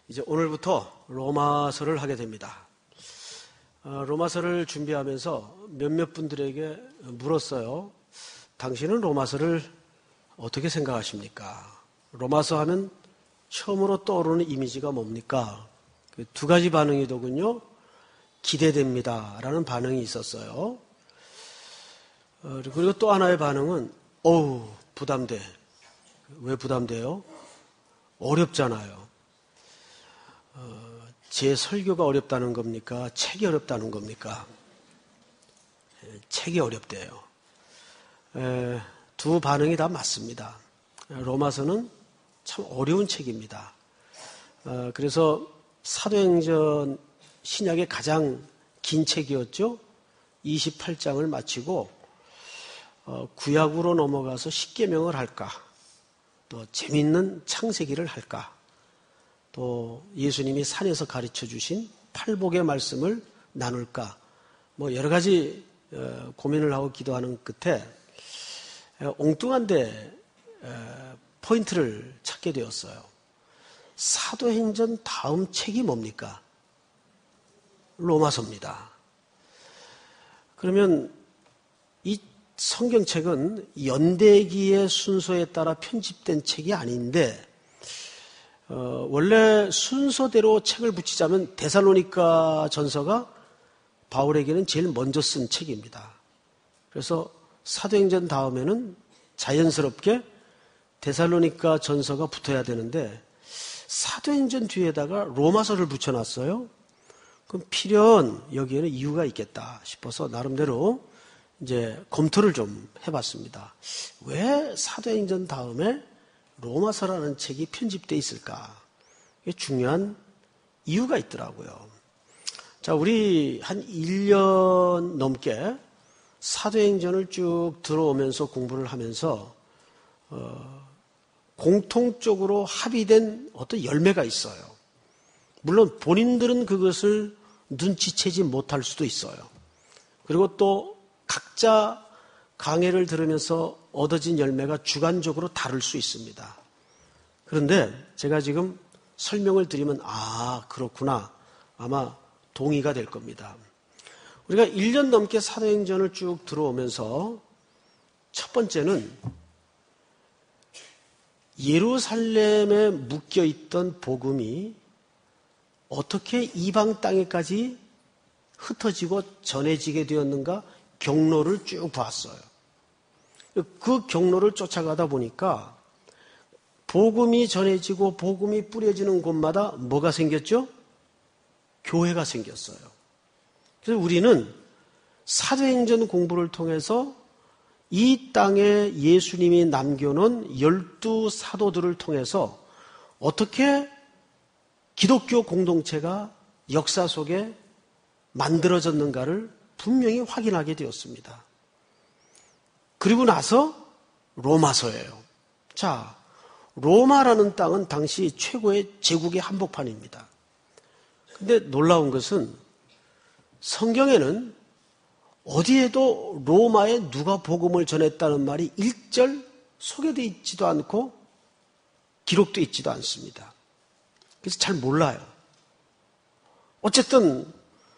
이제 오늘부터 로마서를 하게 됩니다. 로마서를 준비하면서 몇몇 분들에게 물었어요. 당신은 로마서를 어떻게 생각하십니까? 로마서 하면 처음으로 떠오르는 이미지가 뭡니까? 두 가지 반응이더군요. 기대됩니다 라는 반응이 있었어요. 그리고 또 하나의 반응은 어우 부담돼. 왜 부담돼요? 어렵잖아요. 제 설교가 어렵다는 겁니까? 책이 어렵다는 겁니까? 책이 어렵대요. 두 반응이 다 맞습니다. 로마서는 참 어려운 책입니다. 그래서 사도행전 신약의 가장 긴 책이었죠. 28장을 마치고 구약으로 넘어가서 십계명을 할까? 또 재밌는 창세기를 할까? 또 예수님이 산에서 가르쳐 주신 팔복의 말씀을 나눌까? 뭐 여러 가지 고민을 하고 기도하는 끝에 엉뚱한데 포인트를 찾게 되었어요. 사도행전 다음 책이 뭡니까? 로마서입니다. 그러면 이 성경책은 연대기의 순서에 따라 편집된 책이 아닌데 원래 순서대로 책을 붙이자면 데살로니가 전서가 바울에게는 제일 먼저 쓴 책입니다. 그래서 사도행전 다음에는 자연스럽게 데살로니가 전서가 붙어야 되는데 사도행전 뒤에다가 로마서를 붙여놨어요. 그럼 필연 여기에는 이유가 있겠다 싶어서 나름대로 이제 검토를 좀 해봤습니다. 왜 사도행전 다음에 로마서라는 책이 편집되어 있을까? 이게 중요한 이유가 있더라고요. 자, 우리 한 1년 넘게 사도행전을 쭉 들어오면서 공부를 하면서 공통적으로 합의된 어떤 열매가 있어요. 물론 본인들은 그것을 눈치채지 못할 수도 있어요. 그리고 또 각자 강해를 들으면서 얻어진 열매가 주관적으로 다를 수 있습니다. 그런데 제가 지금 설명을 드리면 그렇구나 아마 동의가 될 겁니다. 우리가 1년 넘게 사도행전을 쭉 들어오면서 첫 번째는 예루살렘에 묶여있던 복음이 어떻게 이방 땅에까지 흩어지고 전해지게 되었는가 경로를 쭉 봤어요. 그 경로를 쫓아가다 보니까 복음이 전해지고 복음이 뿌려지는 곳마다 뭐가 생겼죠? 교회가 생겼어요. 그래서 우리는 사도행전 공부를 통해서 이 땅에 예수님이 남겨놓은 12사도들을 통해서 어떻게 기독교 공동체가 역사 속에 만들어졌는가를 분명히 확인하게 되었습니다. 그리고 나서 로마서예요. 자, 로마라는 땅은 당시 최고의 제국의 한복판입니다. 근데 놀라운 것은 성경에는 어디에도 로마에 누가 복음을 전했다는 말이 일절 소개되어 있지도 않고 기록되어 있지도 않습니다. 그래서 잘 몰라요. 어쨌든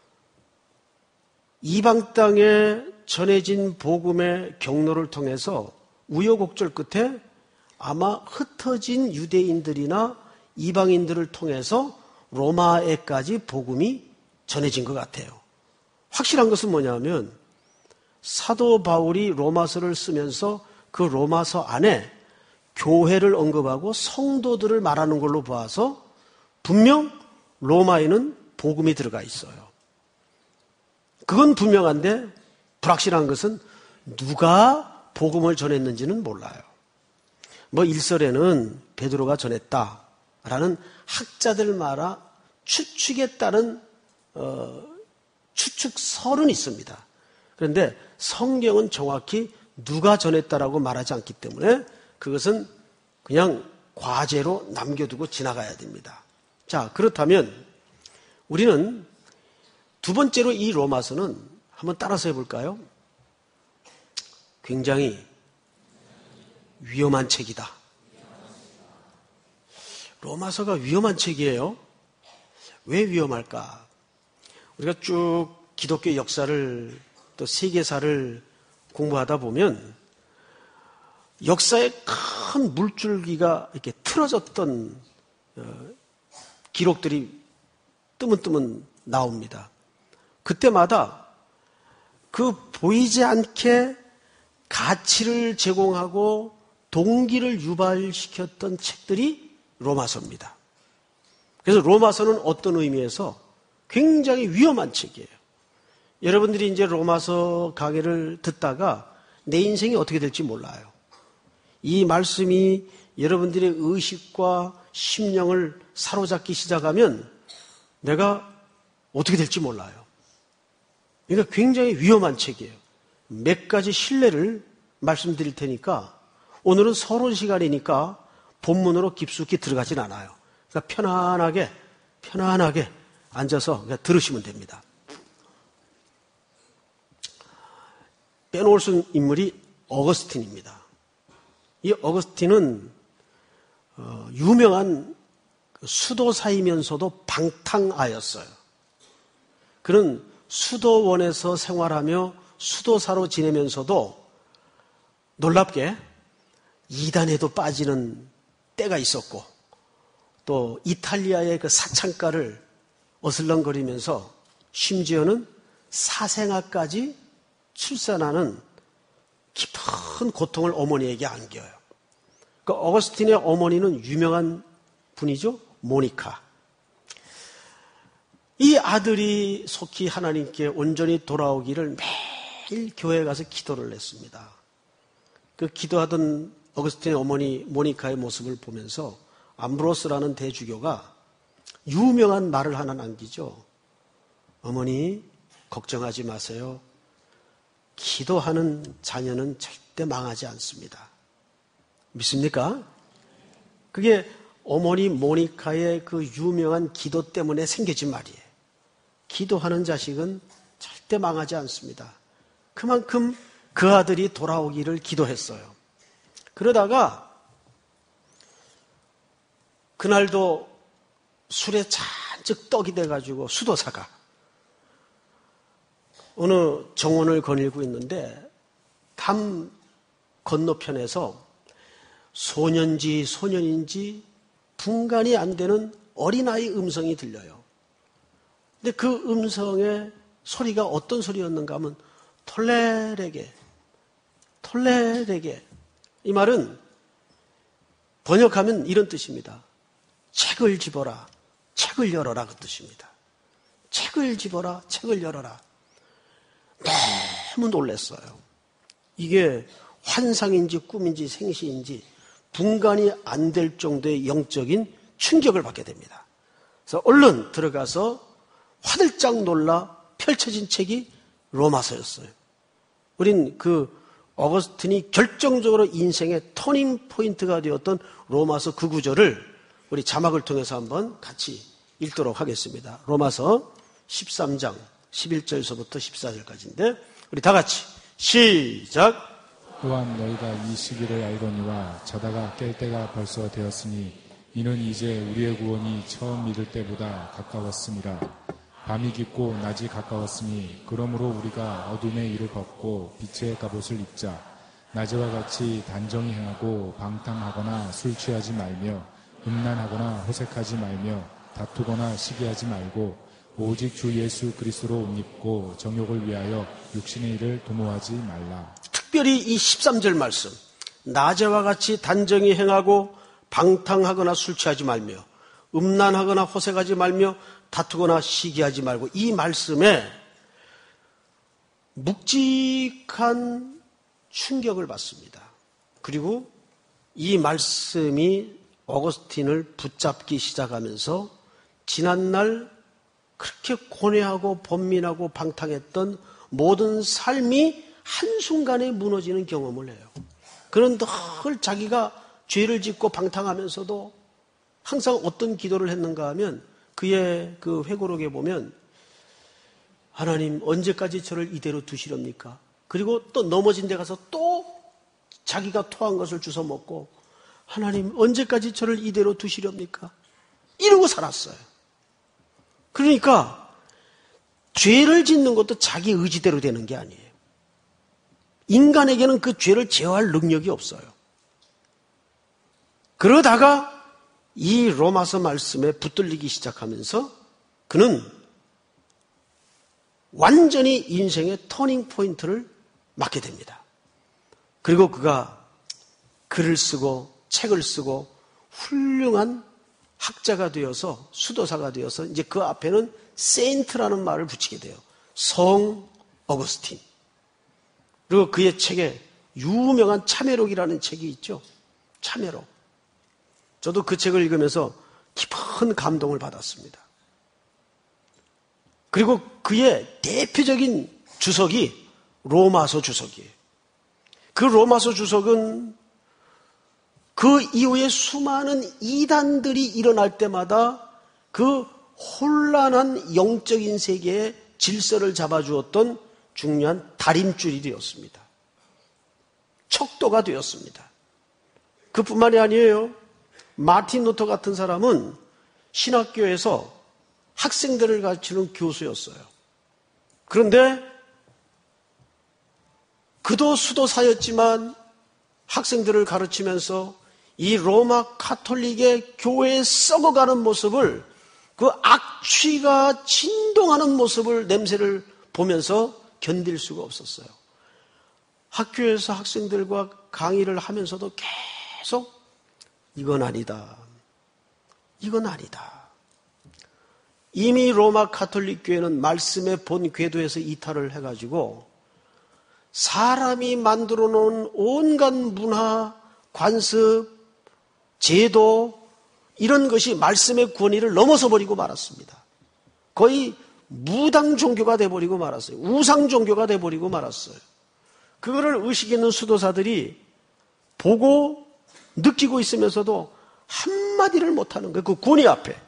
이방 땅에 전해진 복음의 경로를 통해서 우여곡절 끝에 아마 흩어진 유대인들이나 이방인들을 통해서 로마에까지 복음이 전해진 것 같아요. 확실한 것은 뭐냐면 사도 바울이 로마서를 쓰면서 그 로마서 안에 교회를 언급하고 성도들을 말하는 걸로 봐서 분명 로마에는 복음이 들어가 있어요. 그건 분명한데 불확실한 것은 누가 복음을 전했는지는 몰라요. 일설에는 베드로가 전했다라는 학자들마다 추측에 따른 추측설은 있습니다. 그런데 성경은 정확히 누가 전했다라고 말하지 않기 때문에 그것은 그냥 과제로 남겨두고 지나가야 됩니다. 자, 그렇다면 우리는 두 번째로 이 로마서는 한번 따라서 해볼까요? 굉장히 위험한 책이다. 로마서가 위험한 책이에요. 왜 위험할까? 우리가 쭉 기독교 역사를 또 세계사를 공부하다 보면 역사에 큰 물줄기가 이렇게 틀어졌던 기록들이 뜨문뜨문 나옵니다. 그때마다 그 보이지 않게 가치를 제공하고 동기를 유발시켰던 책들이 로마서입니다. 그래서 로마서는 어떤 의미에서 굉장히 위험한 책이에요. 여러분들이 이제 로마서 강의를 듣다가 내 인생이 어떻게 될지 몰라요. 이 말씀이 여러분들의 의식과 심령을 사로잡기 시작하면 내가 어떻게 될지 몰라요. 그러니까 굉장히 위험한 책이에요. 몇 가지 신뢰를 말씀드릴 테니까 오늘은 서론 시간이니까 본문으로 깊숙이 들어가진 않아요. 그러니까 편안하게 앉아서 그냥 들으시면 됩니다. 빼놓을 수 있는 인물이 어거스틴입니다. 이 어거스틴은 유명한 수도사이면서도 방탕아였어요. 그는 수도원에서 생활하며 수도사로 지내면서도 놀랍게 이단에도 빠지는 때가 있었고 또 이탈리아의 그 사창가를 어슬렁거리면서 심지어는 사생아까지 출산하는 깊은 고통을 어머니에게 안겨요. 그 어거스틴의 어머니는 유명한 분이죠. 모니카. 이 아들이 속히 하나님께 온전히 돌아오기를 매일 교회에 가서 기도를 했습니다. 그 기도하던 어거스틴의 어머니 모니카의 모습을 보면서 암브로스라는 대주교가 유명한 말을 하나 남기죠. 어머니, 걱정하지 마세요. 기도하는 자녀는 절대 망하지 않습니다. 믿습니까? 그게 어머니 모니카의 그 유명한 기도 때문에 생겨진 말이에요. 기도하는 자식은 절대 망하지 않습니다. 그만큼 그 아들이 돌아오기를 기도했어요. 그러다가 그날도 술에 잔뜩 떡이 돼가지고 수도사가 어느 정원을 거닐고 있는데 담 건너편에서 소년지 소년인지 분간이 안 되는 어린아이 음성이 들려요. 근데 그 음성의 소리가 어떤 소리였는가 하면 톨레레게 이 말은 번역하면 이런 뜻입니다. 책을 집어라, 책을 열어라 그 뜻입니다. 책을 집어라, 책을 열어라. 너무 놀랐어요. 이게 환상인지 꿈인지 생시인지 분간이 안 될 정도의 영적인 충격을 받게 됩니다. 그래서 얼른 들어가서 화들짝 놀라 펼쳐진 책이 로마서였어요. 우린 그 어거스틴이 결정적으로 인생의 터닝 포인트가 되었던 로마서 그 구절을 우리 자막을 통해서 한번 같이 읽도록 하겠습니다. 로마서 13장 11절에서부터 14절까지인데 우리 다 같이 시작. 또한 너희가 이 시기를 알거니와 자다가 깰 때가 벌써 되었으니 이는 이제 우리의 구원이 처음 믿을 때보다 가까웠음이라. 밤이 깊고 낮이 가까웠으니 그러므로 우리가 어둠의 일을 벗고 빛의 갑옷을 입자. 낮에와 같이 단정히 행하고 방탕하거나 술 취하지 말며 음란하거나 호색하지 말며 다투거나 시기하지 말고 오직 주 예수 그리스도로 옷 입고 정욕을 위하여 육신의 일을 도모하지 말라. 특별히 이 13절 말씀, 낮에와 같이 단정히 행하고 방탕하거나 술 취하지 말며 음란하거나 호색하지 말며 다투거나 시기하지 말고, 이 말씀에 묵직한 충격을 받습니다. 그리고 이 말씀이 어거스틴을 붙잡기 시작하면서 지난날 그렇게 고뇌하고 번민하고 방탕했던 모든 삶이 한순간에 무너지는 경험을 해요. 그는 늘 자기가 죄를 짓고 방탕하면서도 항상 어떤 기도를 했는가 하면 그의 그 회고록에 보면 하나님 언제까지 저를 이대로 두시렵니까? 그리고 또 넘어진 데 가서 또 자기가 토한 것을 주워 먹고 하나님 언제까지 저를 이대로 두시렵니까? 이러고 살았어요. 그러니까 죄를 짓는 것도 자기 의지대로 되는 게 아니에요. 인간에게는 그 죄를 제어할 능력이 없어요. 그러다가 이 로마서 말씀에 붙들리기 시작하면서 그는 완전히 인생의 터닝 포인트를 맞게 됩니다. 그리고 그가 글을 쓰고 책을 쓰고 훌륭한 학자가 되어서 수도사가 되어서 이제 그 앞에는 세인트라는 말을 붙이게 돼요. 성 어거스틴. 그리고 그의 책에 유명한 참회록이라는 책이 있죠. 참회록. 저도 그 책을 읽으면서 깊은 감동을 받았습니다. 그리고 그의 대표적인 주석이 로마서 주석이에요. 그 로마서 주석은 그 이후에 수많은 이단들이 일어날 때마다 그 혼란한 영적인 세계의 질서를 잡아주었던 중요한 다림줄이 되었습니다. 척도가 되었습니다. 그뿐만이 아니에요. 마틴 루터 같은 사람은 신학교에서 학생들을 가르치는 교수였어요. 그런데 그도 수도사였지만 학생들을 가르치면서 이 로마 가톨릭의 교회에 썩어가는 모습을, 그 악취가 진동하는 모습을, 냄새를 보면서 견딜 수가 없었어요. 학교에서 학생들과 강의를 하면서도 계속 이건 아니다. 이건 아니다. 이미 로마 가톨릭 교회는 말씀의 본 궤도에서 이탈을 해가지고 사람이 만들어 놓은 온갖 문화, 관습, 제도 이런 것이 말씀의 권위를 넘어서 버리고 말았습니다. 거의 무당 종교가 돼버리고 말았어요. 우상 종교가 돼버리고 말았어요. 그거를 의식 있는 수도사들이 보고 느끼고 있으면서도 한마디를 못하는 거예요. 그 권위 앞에.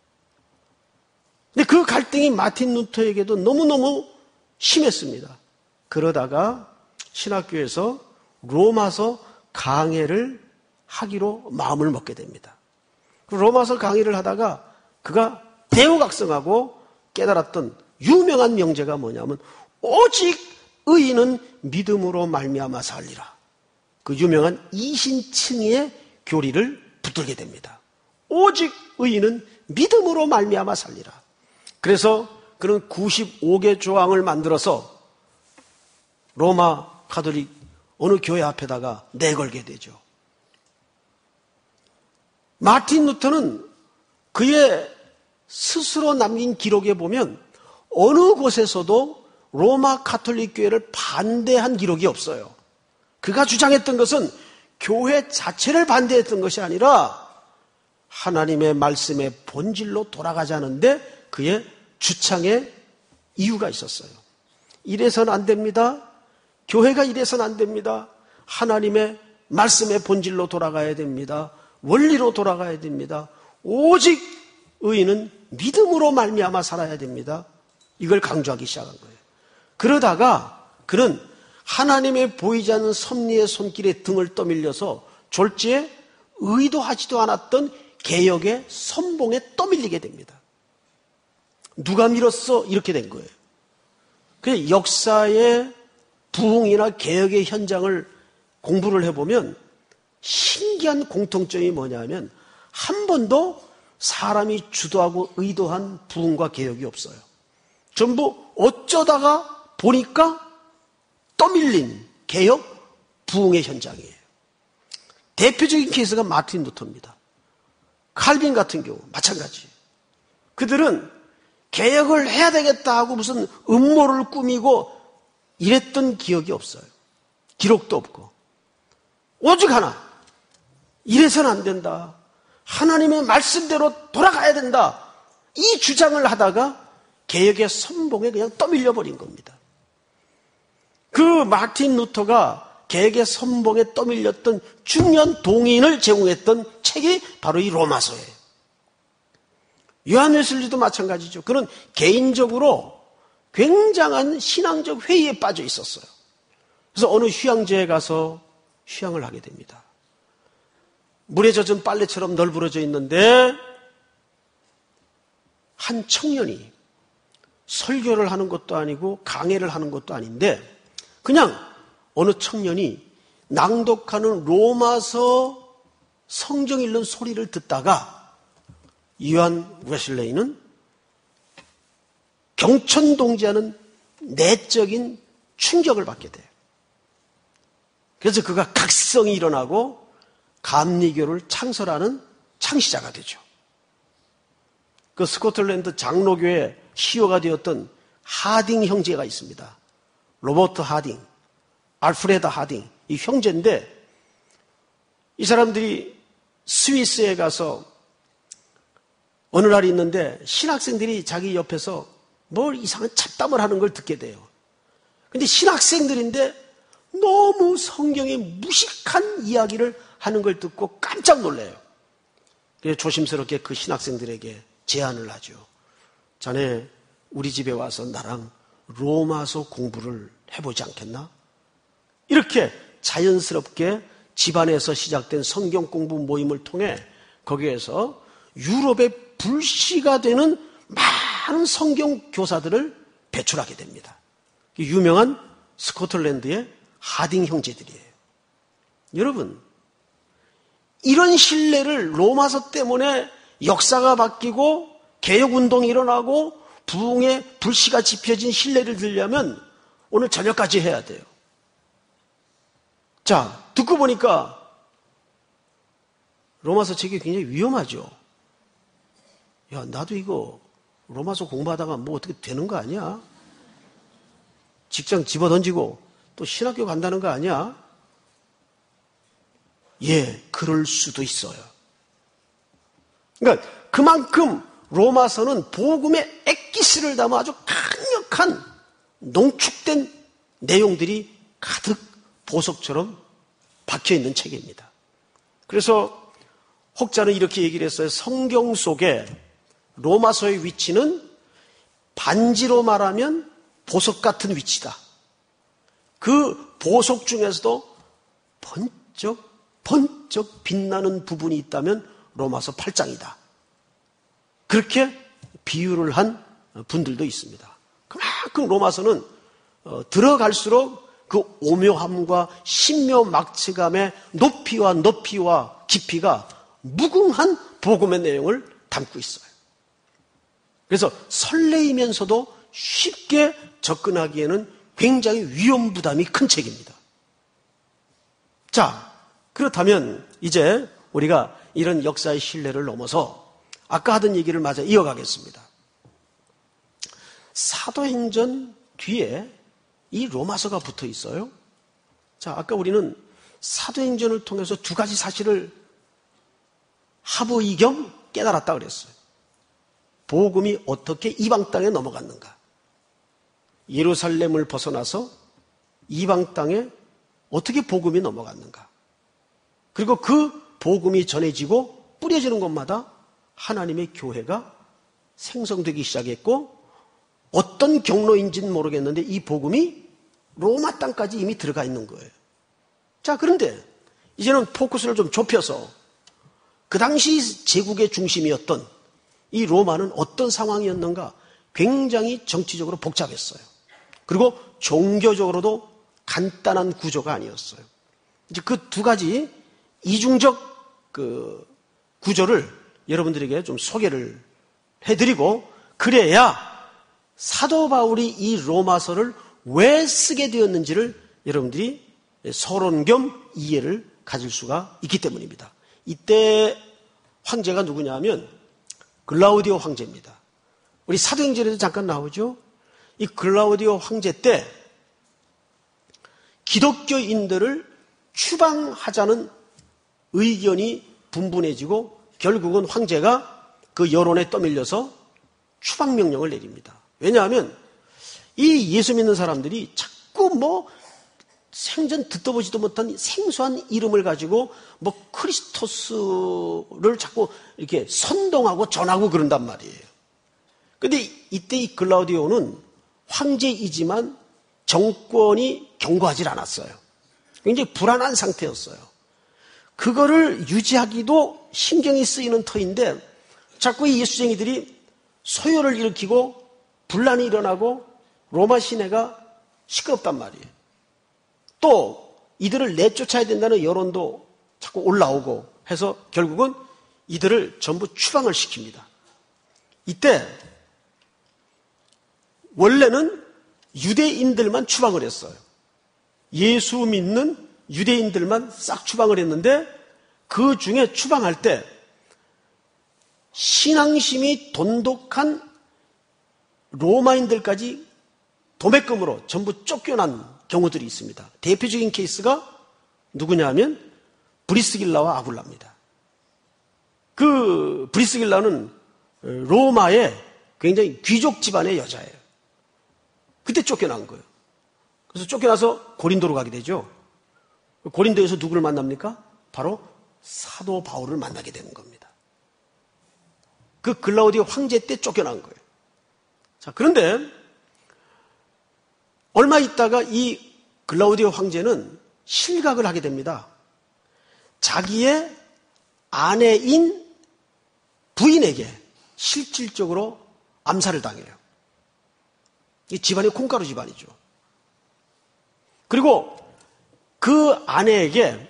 근데 그 갈등이 마틴 루터에게도 너무너무 심했습니다. 그러다가 신학교에서 로마서 강해를 하기로 마음을 먹게 됩니다. 로마서 강의를 하다가 그가 대우각성하고 깨달았던 유명한 명제가 뭐냐면 오직 의인은 믿음으로 말미암아 살리라. 그 유명한 이신칭의의 교리를 붙들게 됩니다. 오직 의인은 믿음으로 말미암아 살리라. 그래서 그는 95개 조항을 만들어서 로마 가톨릭 어느 교회 앞에다가 내걸게 되죠. 마틴 루터는 그의 스스로 남긴 기록에 보면 어느 곳에서도 로마 가톨릭 교회를 반대한 기록이 없어요. 그가 주장했던 것은 교회 자체를 반대했던 것이 아니라 하나님의 말씀의 본질로 돌아가자는데 그의 주창의 이유가 있었어요. 이래서는 안 됩니다. 교회가 이래서는 안 됩니다. 하나님의 말씀의 본질로 돌아가야 됩니다. 원리로 돌아가야 됩니다. 오직 의인은 믿음으로 말미암아 살아야 됩니다. 이걸 강조하기 시작한 거예요. 그러다가 그는 하나님의 보이지 않는 섭리의 손길에 등을 떠밀려서 졸지에 의도하지도 않았던 개혁의 선봉에 떠밀리게 됩니다. 누가 밀었어? 이렇게 된 거예요. 그 역사의 부흥이나 개혁의 현장을 공부를 해보면 신기한 공통점이 뭐냐면 한 번도 사람이 주도하고 의도한 부흥과 개혁이 없어요. 전부 어쩌다가 보니까 떠밀린 개혁, 부흥의 현장이에요. 대표적인 케이스가 마틴 루터입니다. 칼빈 같은 경우 마찬가지. 그들은 개혁을 해야 되겠다 하고 무슨 음모를 꾸미고 이랬던 기억이 없어요. 기록도 없고. 오직 하나. 이래서는 안 된다. 하나님의 말씀대로 돌아가야 된다. 이 주장을 하다가 개혁의 선봉에 그냥 떠밀려 버린 겁니다. 그 마틴 루터가 개혁의 선봉에 떠밀렸던 중요한 동인을 제공했던 책이 바로 이 로마서예요. 요한 웨슬리도 마찬가지죠. 그는 개인적으로 굉장한 신앙적 회의에 빠져 있었어요. 그래서 어느 휴양지에 가서 휴양을 하게 됩니다. 물에 젖은 빨래처럼 널브러져 있는데 한 청년이 설교를 하는 것도 아니고 강해를 하는 것도 아닌데 그냥 어느 청년이 낭독하는 로마서 성경 읽는 소리를 듣다가 요한 웨슬레이는 경천동지하는 내적인 충격을 받게 돼요. 그래서 그가 각성이 일어나고 감리교를 창설하는 창시자가 되죠. 그 스코틀랜드 장로교의 시효가 되었던 하딩 형제가 있습니다. 로버트 하딩, 알프레드 하딩, 이 형제인데 이 사람들이 스위스에 가서 어느 날이 있는데 신학생들이 자기 옆에서 뭘 이상한 잡담을 하는 걸 듣게 돼요. 근데 신학생들인데 너무 성경의 무식한 이야기를 하는 걸 듣고 깜짝 놀래요. 그래서 조심스럽게 그 신학생들에게 제안을 하죠. 자네 우리 집에 와서 나랑 로마서 공부를 해보지 않겠나? 이렇게 자연스럽게 집안에서 시작된 성경 공부 모임을 통해 거기에서 유럽의 불씨가 되는 많은 성경 교사들을 배출하게 됩니다. 유명한 스코틀랜드의 하딩 형제들이에요. 여러분, 이런 신뢰를 로마서 때문에 역사가 바뀌고 개혁운동이 일어나고 부흥의 불씨가 지펴진 신뢰를 들려면 오늘 저녁까지 해야 돼요. 자, 듣고 보니까 로마서 책이 굉장히 위험하죠. 야, 나도 이거 로마서 공부하다가 뭐 어떻게 되는 거 아니야? 직장 집어던지고 또 신학교 간다는 거 아니야? 예, 그럴 수도 있어요. 그러니까 그만큼 로마서는 복음의 엑기스를 담아 아주 강력한 농축된 내용들이 가득 보석처럼 박혀있는 책입니다. 그래서 혹자는 이렇게 얘기를 했어요. 성경 속에 로마서의 위치는 반지로 말하면 보석 같은 위치다. 그 보석 중에서도 번쩍 빛나는 부분이 있다면 로마서 8장이다. 그렇게 비유를 한 분들도 있습니다. 그만큼 로마서는 들어갈수록 그 오묘함과 신묘막측함의 높이와 깊이가 무궁한 복음의 내용을 담고 있어요. 그래서 설레이면서도 쉽게 접근하기에는 굉장히 위험부담이 큰 책입니다. 자, 그렇다면 이제 우리가 이런 역사의 신뢰를 넘어서 아까 하던 얘기를 마저 이어가겠습니다. 사도행전 뒤에 이 로마서가 붙어 있어요. 자, 아까 우리는 사도행전을 통해서 두 가지 사실을 하부이겸 깨달았다 그랬어요. 복음이 어떻게 이방 땅에 넘어갔는가? 예루살렘을 벗어나서 이방 땅에 어떻게 복음이 넘어갔는가? 그리고 그 복음이 전해지고 뿌려지는 곳마다 하나님의 교회가 생성되기 시작했고 어떤 경로인지는 모르겠는데 이 복음이 로마 땅까지 이미 들어가 있는 거예요. 자, 그런데 이제는 포커스를 좀 좁혀서 그 당시 제국의 중심이었던 이 로마는 어떤 상황이었는가? 굉장히 정치적으로 복잡했어요. 그리고 종교적으로도 간단한 구조가 아니었어요. 이제 그 두 가지 이중적 그 구조를 여러분들에게 좀 소개를 해드리고 그래야 사도 바울이 이 로마서를 왜 쓰게 되었는지를 여러분들이 서론 겸 이해를 가질 수가 있기 때문입니다. 이때 황제가 누구냐면 글라우디오 황제입니다. 우리 사도행전에도 잠깐 나오죠. 이 글라우디오 황제 때 기독교인들을 추방하자는 의견이 분분해지고 결국은 황제가 그 여론에 떠밀려서 추방명령을 내립니다. 왜냐하면 이 예수 믿는 사람들이 자꾸 뭐 생전 듣도 보지도 못한 생소한 이름을 가지고 뭐 크리스토스를 자꾸 이렇게 선동하고 전하고 그런단 말이에요. 그런데 이때 이 글라우디오는 황제이지만 정권이 견고하지 않았어요. 굉장히 불안한 상태였어요. 그거를 유지하기도 신경이 쓰이는 터인데 자꾸 이 예수쟁이들이 소요를 일으키고 분란이 일어나고 로마 시내가 시끄럽단 말이에요. 또 이들을 내쫓아야 된다는 여론도 자꾸 올라오고 해서 결국은 이들을 전부 추방을 시킵니다. 이때 원래는 유대인들만 추방을 했어요. 예수 믿는 유대인들만 싹 추방을 했는데 그 중에 추방할 때 신앙심이 돈독한 로마인들까지 도매금으로 전부 쫓겨난 경우들이 있습니다. 대표적인 케이스가 누구냐 하면 브리스길라와 아굴라입니다. 그 브리스길라는 로마의 굉장히 귀족 집안의 여자예요. 그때 쫓겨난 거예요. 그래서 쫓겨나서 고린도로 가게 되죠. 고린도에서 누구를 만납니까? 바로 사도 바울을 만나게 되는 겁니다. 그 글라우디오 황제 때 쫓겨난 거예요. 자, 그런데 얼마 있다가 이 글라우디오 황제는 실각을 하게 됩니다. 자기의 아내인 부인에게 실질적으로 암살을 당해요. 이 집안이 콩가루 집안이죠. 그리고 그 아내에게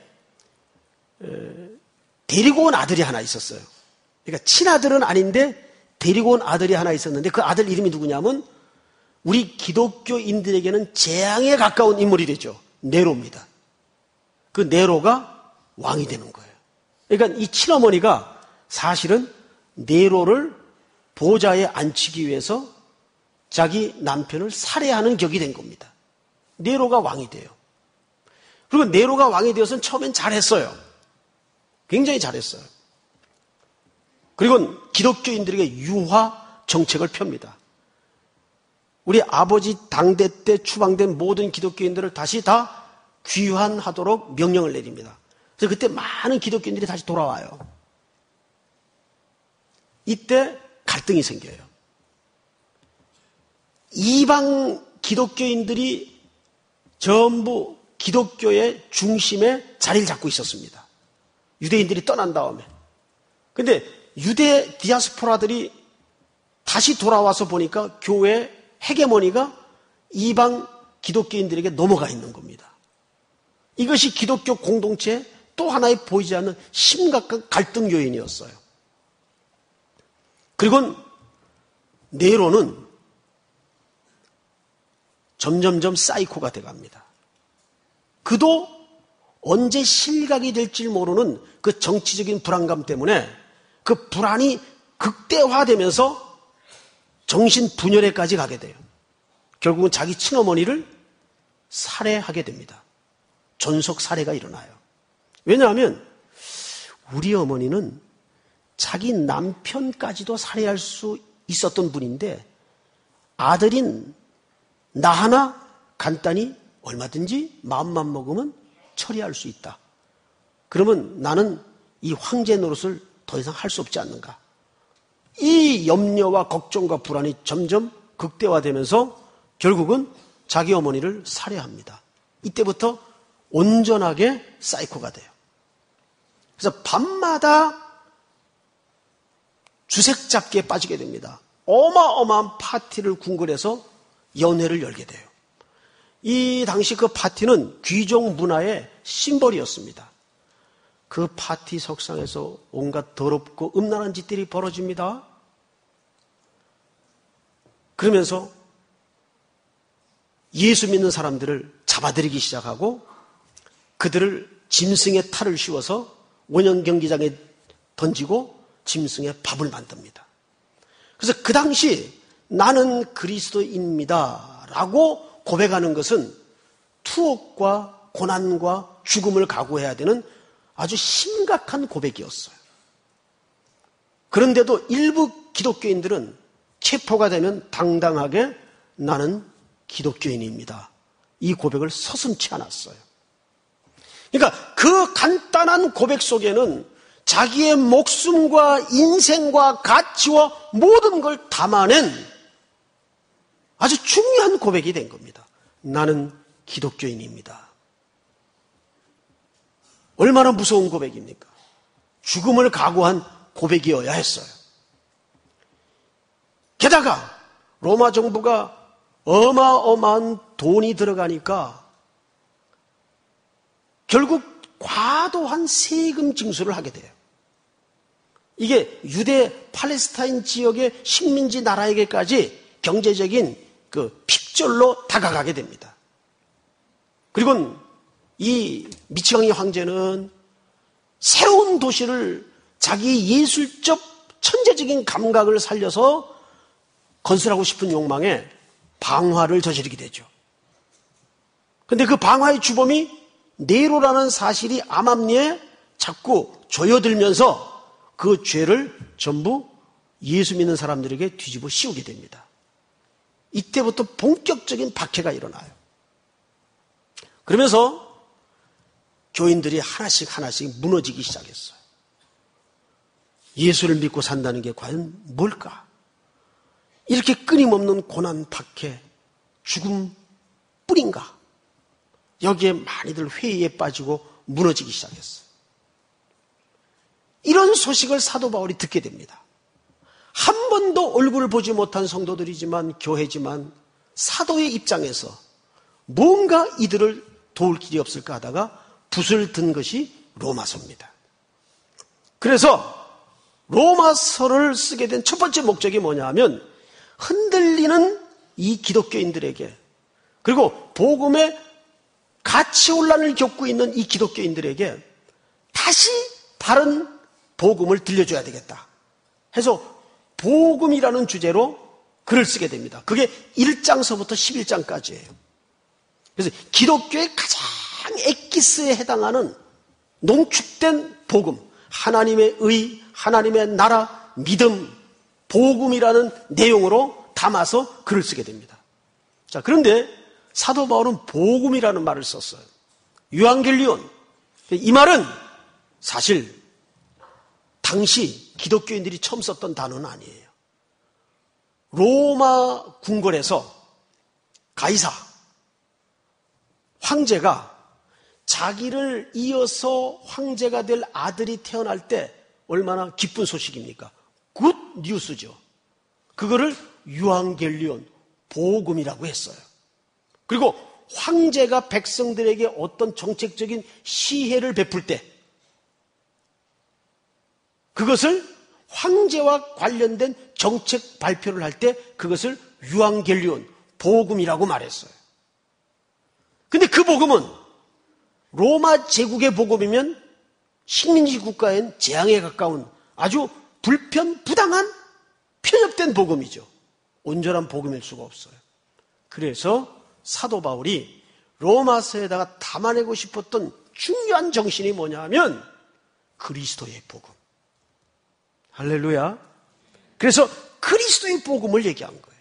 데리고 온 아들이 하나 있었어요. 그러니까 친아들은 아닌데 데리고 온 아들이 하나 있었는데 그 아들 이름이 누구냐면 우리 기독교인들에게는 재앙에 가까운 인물이 되죠. 네로입니다. 그 네로가 왕이 되는 거예요. 그러니까 이 친어머니가 사실은 네로를 보좌에 앉히기 위해서 자기 남편을 살해하는 격이 된 겁니다. 네로가 왕이 돼요. 그리고 네로가 왕이 되어서는 처음엔 잘했어요. 굉장히 잘했어요. 그리고 기독교인들에게 유화 정책을 펴니다. 우리 아버지 당대 때 추방된 모든 기독교인들을 다시 다 귀환하도록 명령을 내립니다. 그래서 그때 많은 기독교인들이 다시 돌아와요. 이때 갈등이 생겨요. 이방 기독교인들이 전부 기독교의 중심에 자리를 잡고 있었습니다. 유대인들이 떠난 다음에. 근데 유대 디아스포라들이 다시 돌아와서 보니까 교회 헤게모니가 이방 기독교인들에게 넘어가 있는 겁니다. 이것이 기독교 공동체의 또 하나의 보이지 않는 심각한 갈등 요인이었어요. 그리고 네로는 점점점 사이코가 돼갑니다. 그도 언제 실각이 될지 모르는 그 정치적인 불안감 때문에 그 불안이 극대화되면서 정신분열에까지 가게 돼요. 결국은 자기 친어머니를 살해하게 됩니다. 존속 살해가 일어나요. 왜냐하면 우리 어머니는 자기 남편까지도 살해할 수 있었던 분인데 아들인 나 하나 간단히 얼마든지 마음만 먹으면 처리할 수 있다. 그러면 나는 이 황제 노릇을 더 이상 할 수 없지 않는가. 이 염려와 걱정과 불안이 점점 극대화되면서 결국은 자기 어머니를 살해합니다. 이때부터 온전하게 사이코가 돼요. 그래서 밤마다 주색 잡기에 빠지게 됩니다. 어마어마한 파티를 궁궐에서 연회를 열게 돼요. 이 당시 그 파티는 귀족 문화의 심벌이었습니다. 그 파티 석상에서 온갖 더럽고 음란한 짓들이 벌어집니다. 그러면서 예수 믿는 사람들을 잡아들이기 시작하고 그들을 짐승의 탈을 씌워서 원형 경기장에 던지고 짐승의 밥을 만듭니다. 그래서 그 당시 나는 그리스도인입니다 라고 고백하는 것은 투옥과 고난과 죽음을 각오해야 되는 아주 심각한 고백이었어요. 그런데도 일부 기독교인들은 체포가 되면 당당하게 나는 기독교인입니다. 이 고백을 서슴지 않았어요. 그러니까 그 간단한 고백 속에는 자기의 목숨과 인생과 가치와 모든 걸 담아낸 아주 중요한 고백이 된 겁니다. 나는 기독교인입니다. 얼마나 무서운 고백입니까? 죽음을 각오한 고백이어야 했어요. 게다가 로마 정부가 어마어마한 돈이 들어가니까 결국 과도한 세금 징수를 하게 돼요. 이게 유대 팔레스타인 지역의 식민지 나라에게까지 경제적인 그 핍절로 다가가게 됩니다. 그리고 이 미치광이 황제는 새로운 도시를 자기 예술적 천재적인 감각을 살려서 건설하고 싶은 욕망에 방화를 저지르게 되죠. 그런데 그 방화의 주범이 네로라는 사실이 암암리에 자꾸 조여들면서 그 죄를 전부 예수 믿는 사람들에게 뒤집어 씌우게 됩니다. 이때부터 본격적인 박해가 일어나요. 그러면서 교인들이 하나씩 무너지기 시작했어요. 예수를 믿고 산다는 게 과연 뭘까? 이렇게 끊임없는 고난, 박해, 죽음 뿐인가? 여기에 많이들 회의에 빠지고 무너지기 시작했어요. 이런 소식을 사도 바울이 듣게 됩니다. 한 번도 얼굴을 보지 못한 성도들이지만, 교회지만 사도의 입장에서 뭔가 이들을 도울 길이 없을까 하다가 붓을 든 것이 로마서입니다. 그래서 로마서를 쓰게 된 첫 번째 목적이 뭐냐 하면 흔들리는 이 기독교인들에게, 그리고 복음의 가치혼란을 겪고 있는 이 기독교인들에게 다시 바른 복음을 들려줘야 되겠다 해서 복음이라는 주제로 글을 쓰게 됩니다. 그게 1장서부터 11장까지예요. 그래서 기독교의 가장 엑기스에 해당하는 농축된 복음, 하나님의 의, 하나님의 나라, 믿음, 복음이라는 내용으로 담아서 글을 쓰게 됩니다. 자, 그런데 사도 바울은 복음이라는 말을 썼어요. 유앙겔리온. 이 말은 사실 당시 기독교인들이 처음 썼던 단어는 아니에요. 로마 궁궐에서 가이사 황제가 자기를 이어서 황제가 될 아들이 태어날 때 얼마나 기쁜 소식입니까? 굿 뉴스죠. 그거를 유앙겔리온, 복음이라고 했어요. 그리고 황제가 백성들에게 어떤 정책적인 시혜를 베풀 때 그것을 황제와 관련된 정책 발표를 할 때 그것을 유앙겔리온, 복음이라고 말했어요. 근데 그 복음은 로마 제국의 복음이면 식민지 국가엔 재앙에 가까운 아주 불편부당한 편협된 복음이죠. 온전한 복음일 수가 없어요. 그래서 사도 바울이 로마서에다가 담아내고 싶었던 중요한 정신이 뭐냐 하면 그리스도의 복음. 할렐루야. 그래서 그리스도의 복음을 얘기한 거예요.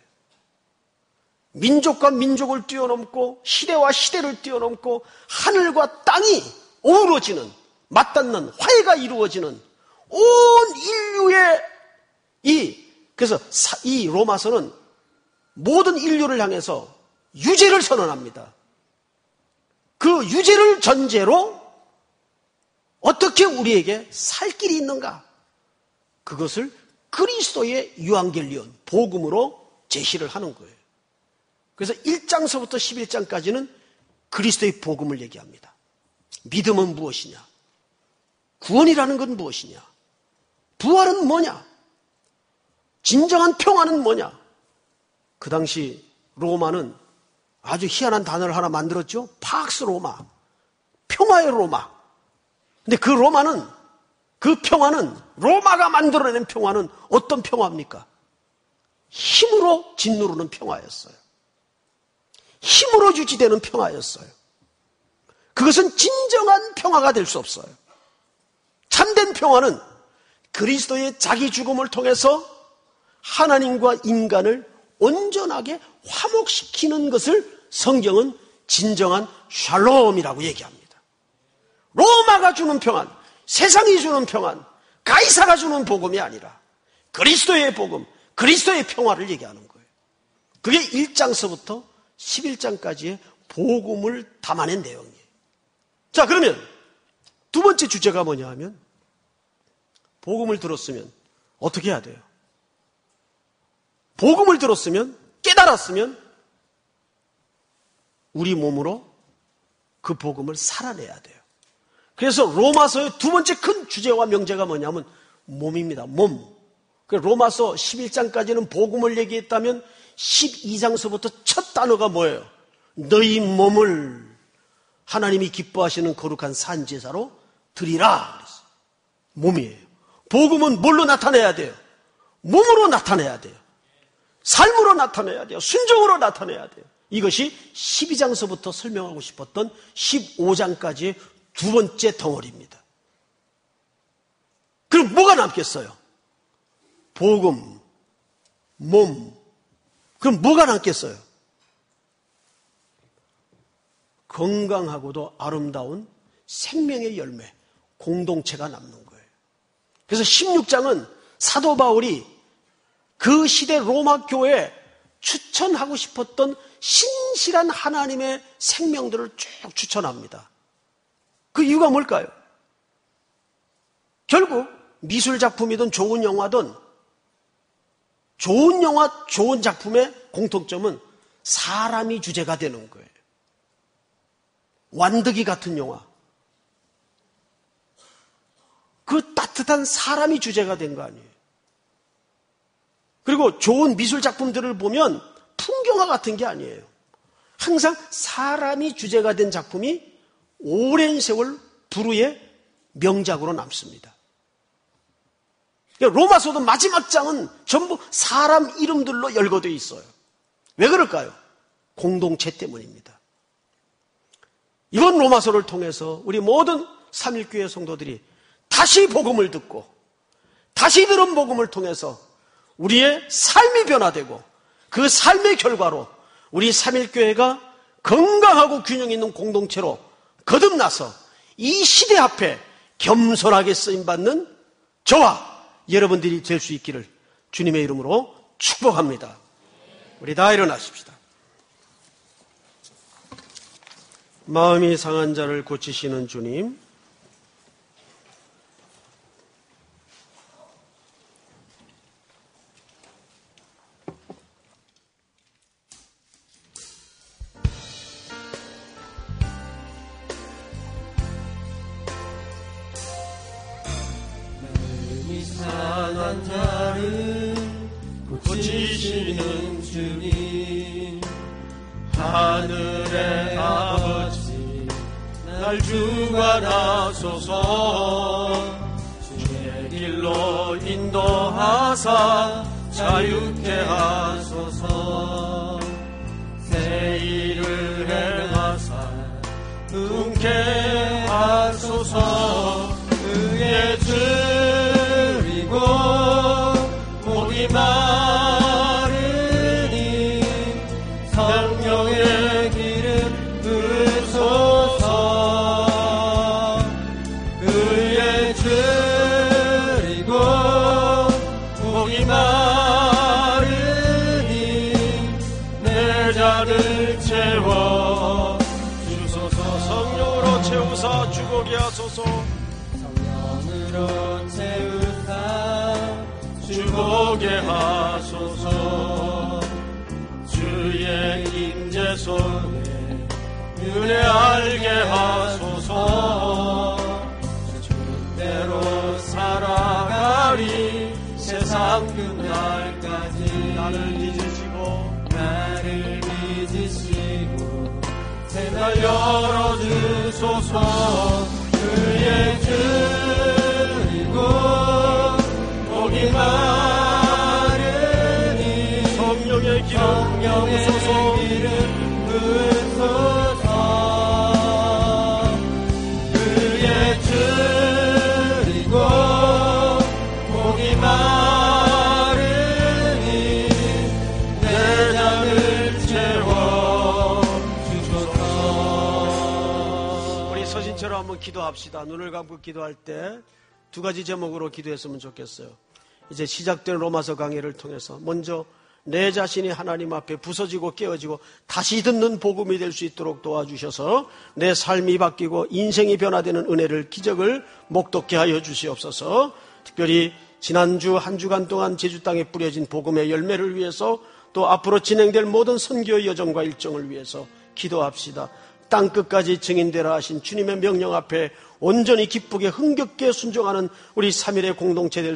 민족과 민족을 뛰어넘고 시대와 시대를 뛰어넘고 하늘과 땅이 어우러지는, 맞닿는 화해가 이루어지는 온 인류의 그래서 이 로마서는 모든 인류를 향해서 유죄를 선언합니다. 그 유죄를 전제로 어떻게 우리에게 살 길이 있는가? 그것을 그리스도의 유앙겔리온, 복음으로 제시를 하는 거예요. 그래서 1장서부터 11장까지는 그리스도의 복음을 얘기합니다. 믿음은 무엇이냐? 구원이라는 건 무엇이냐? 부활은 뭐냐? 진정한 평화는 뭐냐? 그 당시 로마는 아주 희한한 단어를 하나 만들었죠. 팍스 로마. 평화의 로마. 근데 그 로마는, 그 평화는, 로마가 만들어낸 평화는 어떤 평화입니까? 힘으로 짓누르는 평화였어요. 힘으로 유지되는 평화였어요. 그것은 진정한 평화가 될 수 없어요. 참된 평화는 그리스도의 자기 죽음을 통해서 하나님과 인간을 온전하게 화목시키는 것을 성경은 진정한 샬롬이라고 얘기합니다. 로마가 주는 평안, 세상이 주는 평안, 가이사가 주는 복음이 아니라 그리스도의 복음, 그리스도의 평화를 얘기하는 거예요. 그게 1장서부터 11장까지의 복음을 담아낸 내용이에요. 자, 그러면 두 번째 주제가 뭐냐 하면 복음을 들었으면 어떻게 해야 돼요? 복음을 들었으면, 깨달았으면 우리 몸으로 그 복음을 살아내야 돼요. 그래서 로마서의 두 번째 큰 주제와 명제가 뭐냐면 몸입니다. 몸. 로마서 11장까지는 복음을 얘기했다면 12장서부터 첫 단어가 뭐예요? 너희 몸을 하나님이 기뻐하시는 거룩한 산제사로 드리라 그랬어요. 몸이에요. 복음은 뭘로 나타내야 돼요? 몸으로 나타내야 돼요. 삶으로 나타내야 돼요. 순종으로 나타내야 돼요. 이것이 12장서부터 설명하고 싶었던 15장까지의 두 번째 덩어리입니다. 그럼 뭐가 남겠어요? 복음, 몸. 그럼 뭐가 남겠어요? 건강하고도 아름다운 생명의 열매, 공동체가 남는 거예요. 그래서 16장은 사도 바울이 그 시대 로마 교회에 추천하고 싶었던 신실한 하나님의 생명들을 쭉 추천합니다. 그 이유가 뭘까요? 결국 미술 작품이든 좋은 영화든 좋은 영화, 좋은 작품의 공통점은 사람이 주제가 되는 거예요. 완득이 같은 영화. 그 따뜻한 사람이 주제가 된 거 아니에요. 그리고 좋은 미술 작품들을 보면 풍경화 같은 게 아니에요. 항상 사람이 주제가 된 작품이 오랜 세월 불후의 명작으로 남습니다. 로마서도 마지막 장은 전부 사람 이름들로 열거되어 있어요. 왜 그럴까요? 공동체 때문입니다. 이번 로마서를 통해서 우리 모든 삼일교회 성도들이 다시 복음을 듣고 다시 들은 복음을 통해서 우리의 삶이 변화되고 그 삶의 결과로 우리 삼일교회가 건강하고 균형 있는 공동체로 거듭나서 이 시대 앞에 겸손하게 쓰임받는 저와 여러분들이 될 수 있기를 주님의 이름으로 축복합니다. 우리 다 일어나십시다. 마음이 상한 자를 고치시는 주님, 상한 자를 고치시는 주님, 하늘의 아버지 날 주관하소서. 주의 길로 인도하사 자유케 하소서. 새 일을 행하사 은케 하소서. 의에 드리고 목이 마르니 성령의 기름 부으소서. 의에 드리고 목이 마르니 내 잔을 채워 주소서. 성령으로 채우사 주고게 하소서. 성령으로 채우사 주고게 하소서. 주의 임재 속에 은혜 알게 하소서. 주대로 살아가리 세상 끝날까지. 나를 빚으시고 새날 열어주소서. 그의 드리고 목이 마르니 성령의 기름 부으소서. 그의 드리고 목이 마르니 내 잔을 채워 주소서. 우리 서신처럼 한번 기도합시다. 눈을 감고 기도할 때 두 가지 제목으로 기도했으면 좋겠어요. 이제 시작된 로마서 강의를 통해서 먼저 내 자신이 하나님 앞에 부서지고 깨어지고 다시 듣는 복음이 될 수 있도록 도와주셔서 내 삶이 바뀌고 인생이 변화되는 은혜를, 기적을 목독케 하여 주시옵소서. 특별히 지난주 한 주간 동안 제주 땅에 뿌려진 복음의 열매를 위해서 또 앞으로 진행될 모든 선교 여정과 일정을 위해서 기도합시다. 땅끝까지 증인되라 하신 주님의 명령 앞에 온전히 기쁘게 흥겹게 순종하는 우리 3일의 공동체 될